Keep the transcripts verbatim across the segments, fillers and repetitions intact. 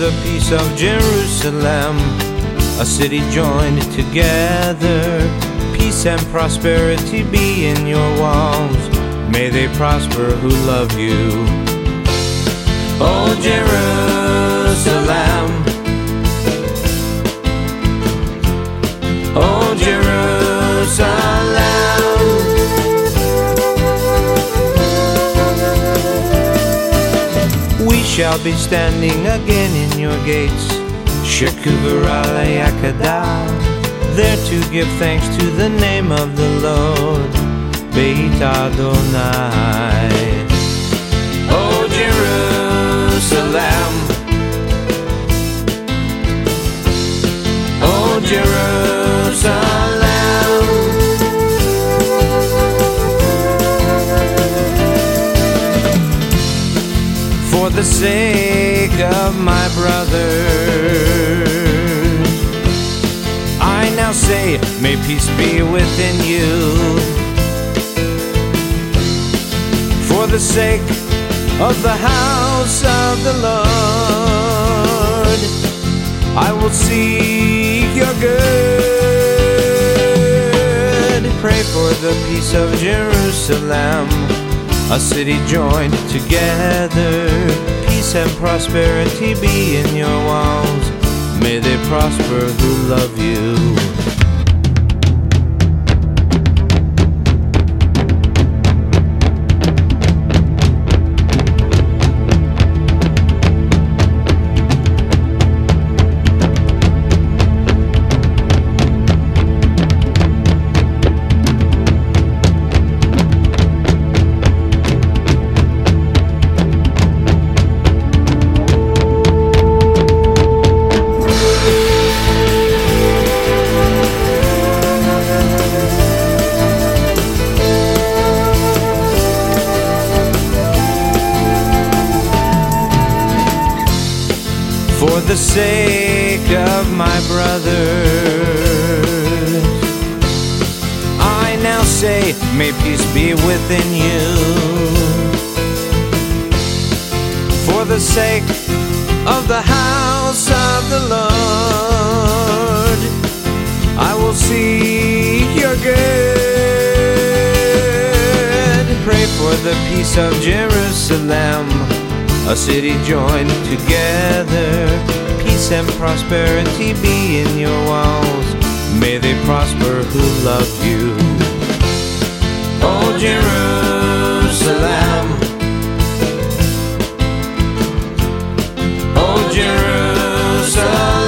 the peace of Jerusalem, a city joined together. Peace and prosperity be in your walls. May they prosper who love you. Oh, Jerusalem. Oh, Jerusalem. We shall be standing again in your gates, Shekuvarayakada, there to give thanks to the name of the Lord, Beit Adonai. Oh, Jerusalem. Oh, Jerusalem. For the sake of my brothers, I now say, may peace be within you. For the sake of the house of the Lord, I will seek your good. Pray for the peace of Jerusalem, a city joined together. Peace and prosperity be in your walls. May they prosper who love you. For the sake of my brothers, I now say, may peace be within you. For the sake of the house of the Lord, I will seek your good. Pray for the peace of Jerusalem, a city joined together. Peace and prosperity be in your walls. May they prosper who love you. Oh, Jerusalem. Oh, Jerusalem.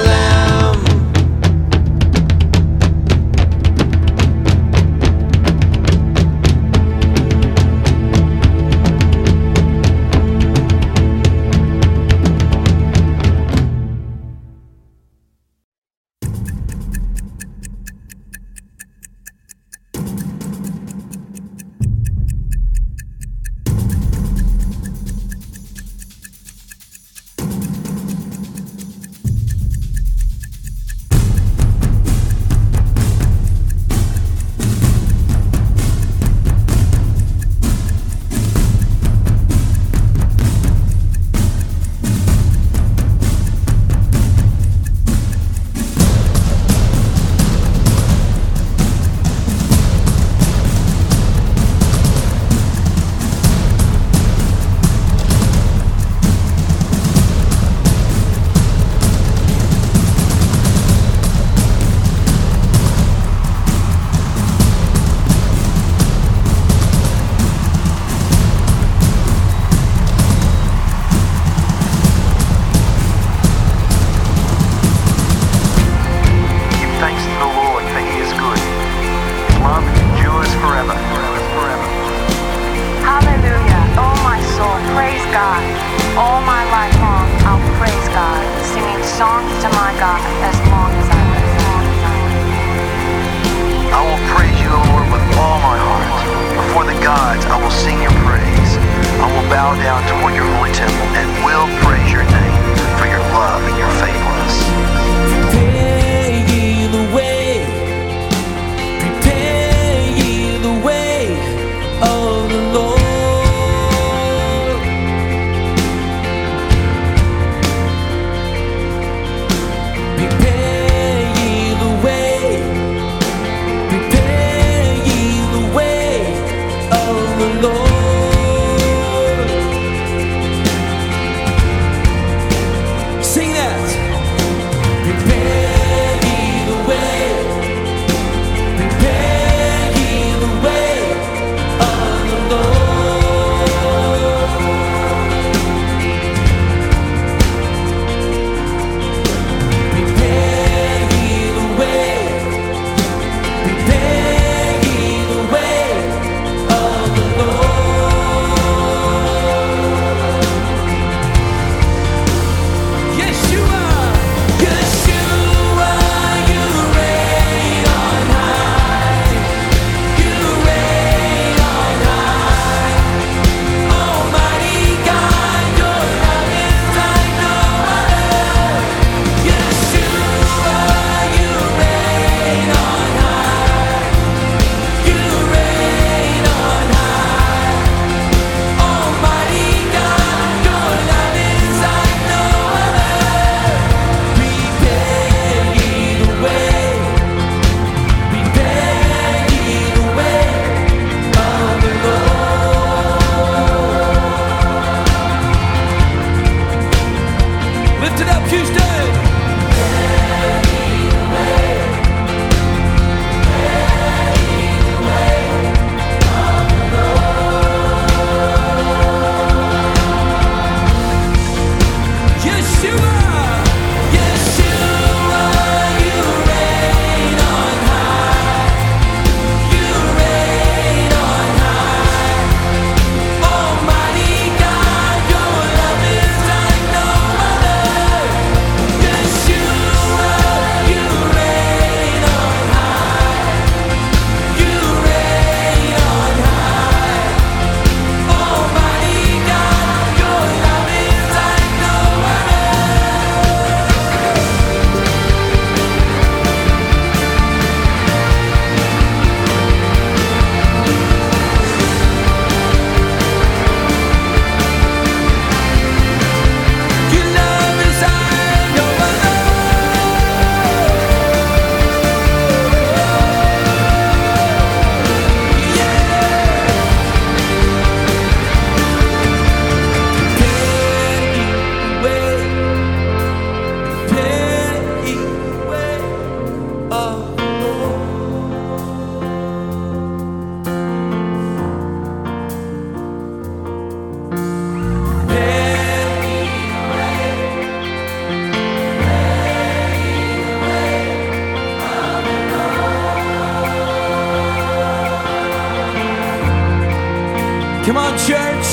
Come on, church.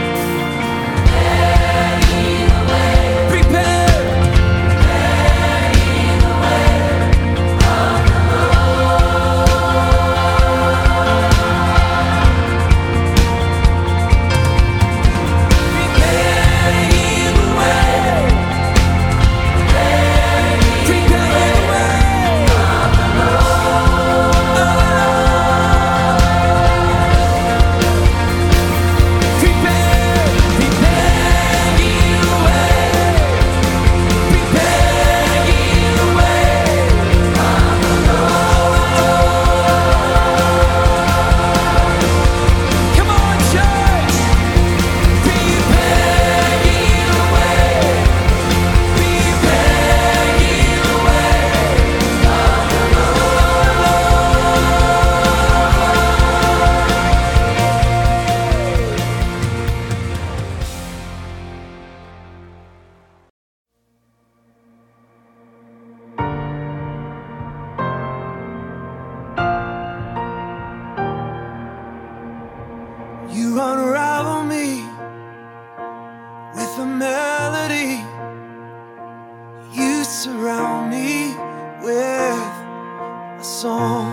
You unravel me with a melody. You surround me with a song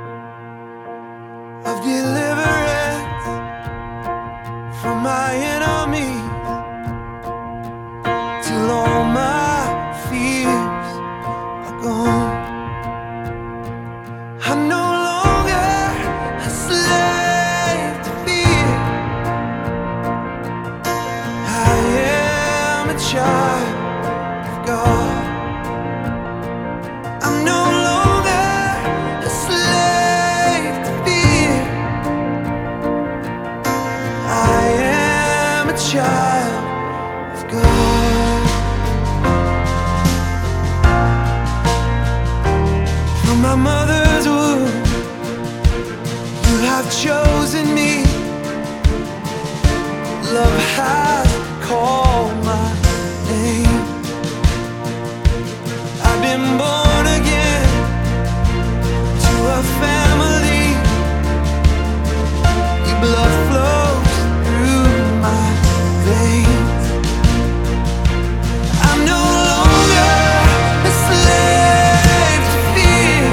of deliverance from my enemies, till all my fears are gone. I'm no longer a slave to fear. I am a child of God. I'm no longer a slave to fear. I am a child of God. From my mother's womb, you have chosen me. Love has called my name. I've been born again to a family. Your blood flows through my veins. I'm no longer a slave to fear.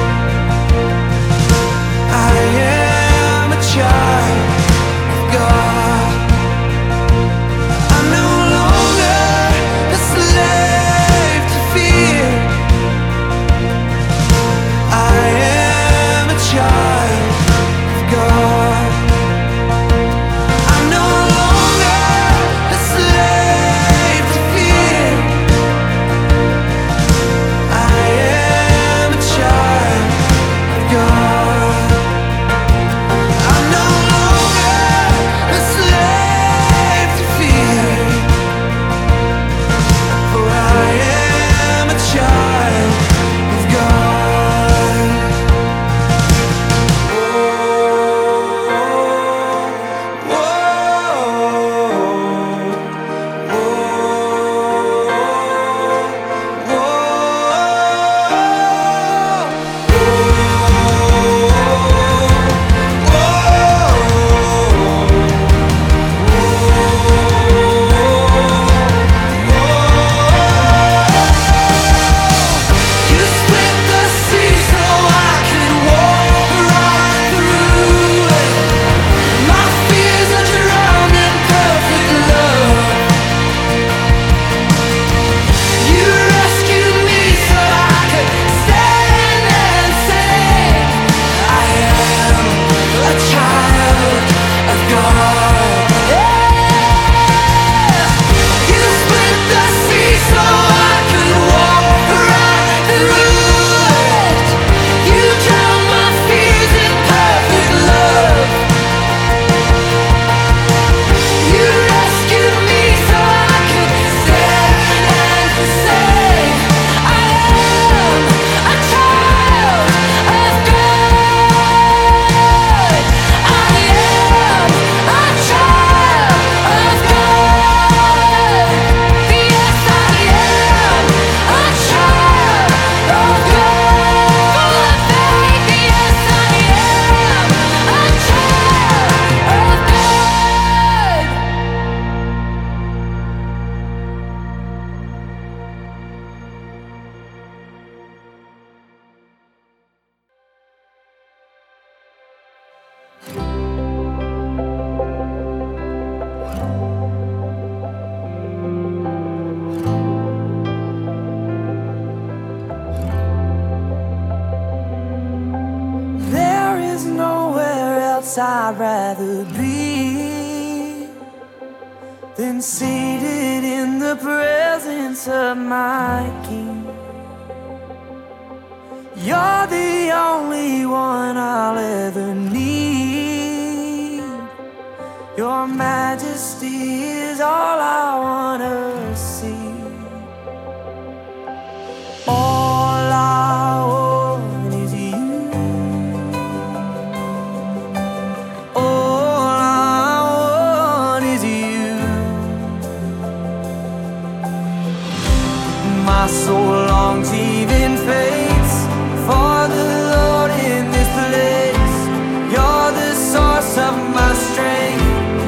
I am a child of God. I'm no longer place I'd rather be than seated in the presence of my King. You're the only one I'll ever need. Your majesty is all I wanna see. All I want is you. All I want is you. My soul longs, even faints, for the Lord in this place. You're the source of my strength,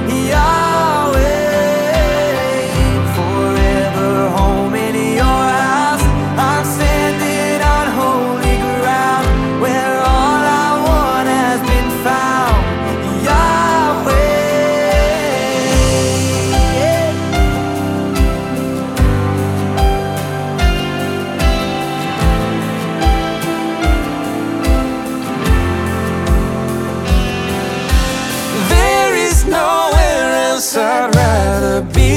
Yahweh. Forever home in your house, I'm standing on holy ground, where all I want has been found, Yahweh. There is nowhere else I'd rather be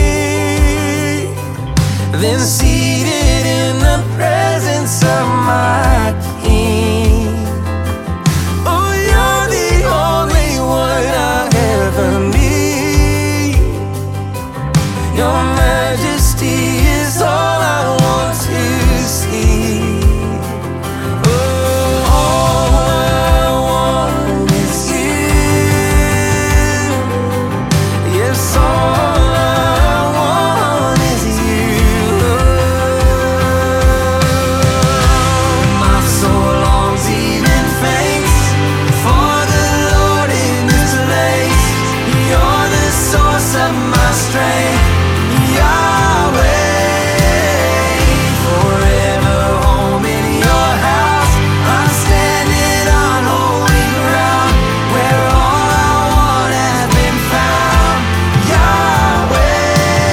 than seated in the presence of my King. Oh, you're the only one I ever need. Your majesty is all I want to see. Oh, all I want is you. Yes, all I want is you. My soul longs, even faints, for the Lord in this place. You're the source of my strength, Yahweh. Forever home in your house, I'm standing on holy ground, where all I want has been found, Yahweh.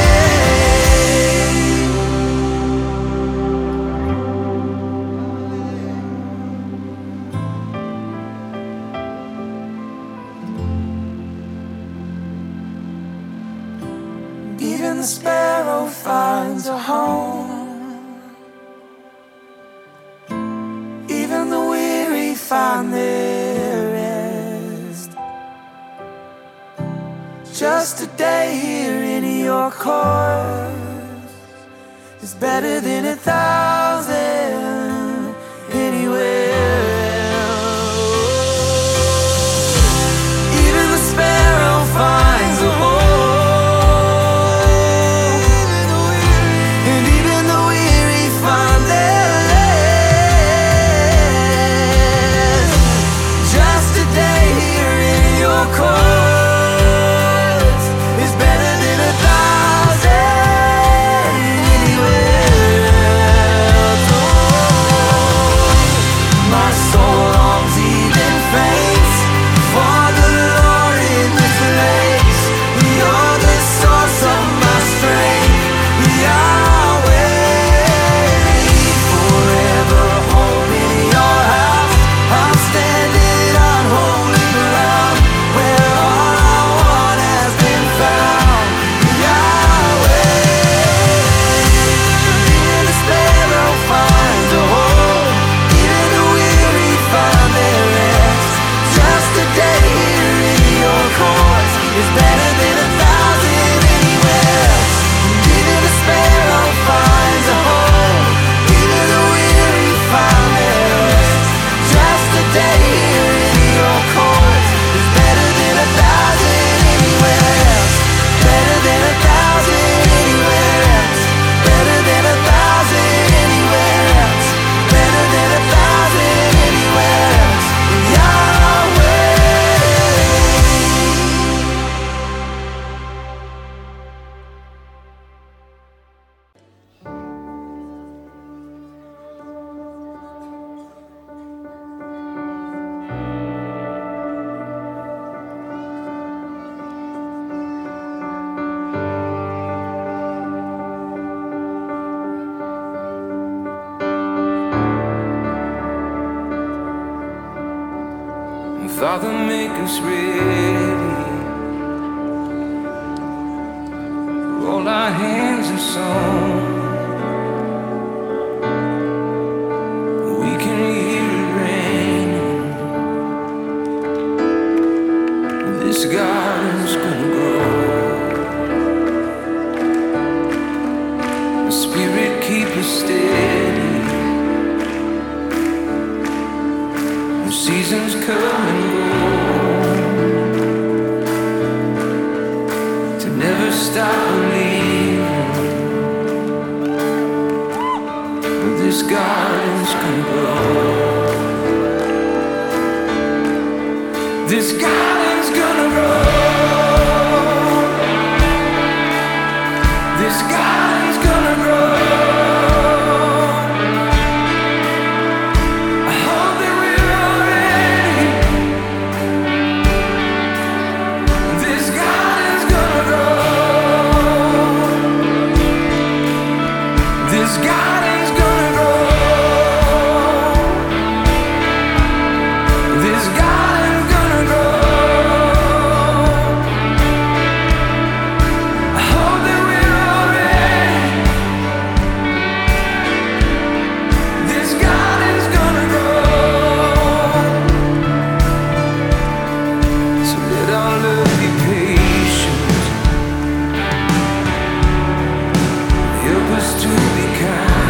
Even the sparrow finds a home, even the weary find their rest. Just a day here in your courts is better than a thousand anywhere else. Even the sparrow finds a home, and even the weary find their rest. Just a day here in your courts is better than a thousand anywhere. make us ready. All our hands are sown. We can hear it raining. This garden's gonna grow. The Spirit keep us steady. The seasons come and go. To never stop believing. This garden's gonna grow. This garden's gonna grow. This garden's gonna grow. I hope that we're all ready. This garden's gonna grow. This garden's gonna grow. This garden's gonna grow. I hope that we're all ready. This garden's gonna grow. So let our love be patient. Help us to be kind.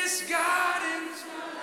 this garden's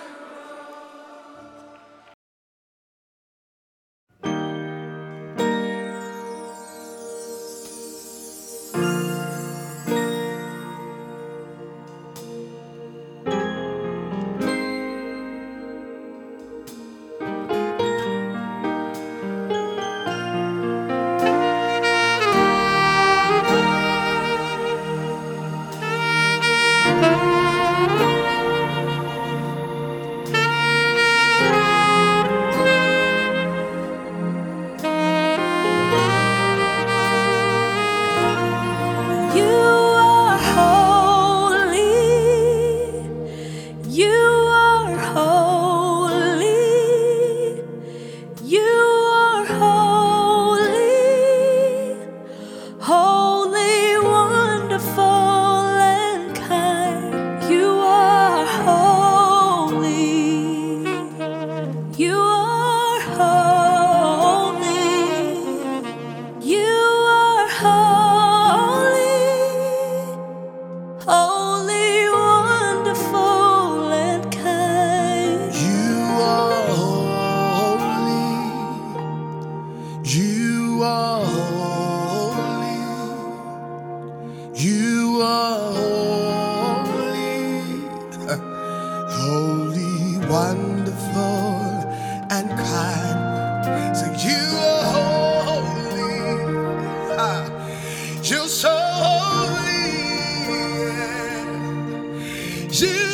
wonderful and kind. So you are holy, ah, you're so holy. You